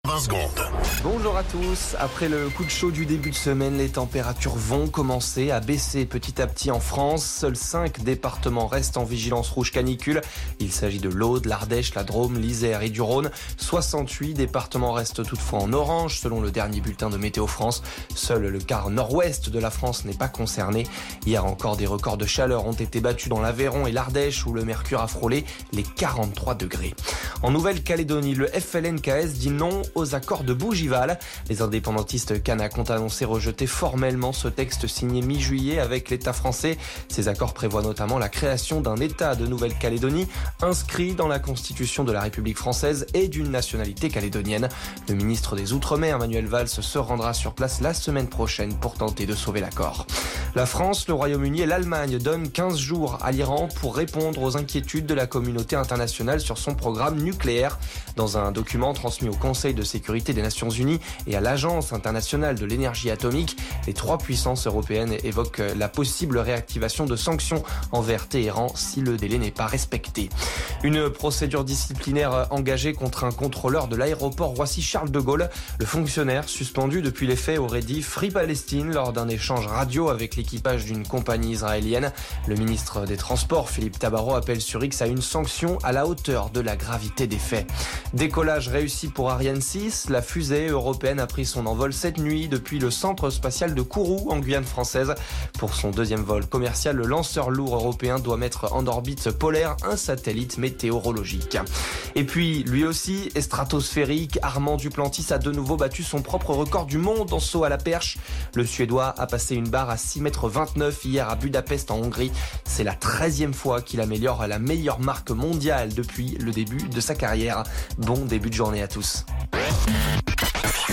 20 secondes. Bonjour à tous. Après le coup de chaud du début de semaine, les températures vont commencer à baisser petit à petit en France. Seuls 5 départements restent en vigilance rouge canicule. Il s'agit de l'Aude, l'Ardèche, la Drôme, l'Isère et du Rhône. 68 départements restent toutefois en orange selon le dernier bulletin de Météo France. Seul le quart nord-ouest de la France n'est pas concerné. Hier encore, des records de chaleur ont été battus dans l'Aveyron et l'Ardèche où le mercure a frôlé les 43 degrés. En Nouvelle-Calédonie, le FLNKS dit non aux accords de Bougival. Les indépendantistes kanaks ont annoncé rejeter formellement ce texte signé mi-juillet avec l'État français. Ces accords prévoient notamment la création d'un État de Nouvelle-Calédonie inscrit dans la Constitution de la République française et d'une nationalité calédonienne. Le ministre des Outre-mer, Manuel Valls, se rendra sur place la semaine prochaine pour tenter de sauver l'accord. La France, le Royaume-Uni et l'Allemagne donnent 15 jours à l'Iran pour répondre aux inquiétudes de la communauté internationale sur son programme nucléaire. Dans un document transmis au Conseil de sécurité des Nations Unies et à l'Agence internationale de l'énergie atomique, les 3 puissances européennes évoquent la possible réactivation de sanctions envers Téhéran si le délai n'est pas respecté. Une procédure disciplinaire engagée contre un contrôleur de l'aéroport Roissy-Charles de Gaulle. Le fonctionnaire, suspendu depuis les faits, aurait dit Free Palestine lors d'un échange radio avec l'équipage d'une compagnie israélienne. Le ministre des Transports, Philippe Tabarot, appelle sur X à une sanction à la hauteur de la gravité des faits. Décollage réussi pour Ariane 6. La fusée européenne a pris son envol cette nuit depuis le centre spatial de Kourou en Guyane française. Pour son deuxième vol commercial, le lanceur lourd européen doit mettre en orbite polaire un satellite météorologique. Et puis, lui aussi, est stratosphérique. Armand Duplantis a de nouveau battu son propre record du monde en saut à la perche. Le Suédois a passé une barre à 6,29 m hier à Budapest en Hongrie. C'est la 13e fois qu'il améliore la meilleure marque mondiale depuis le début de sa carrière. Bon début de journée à tous.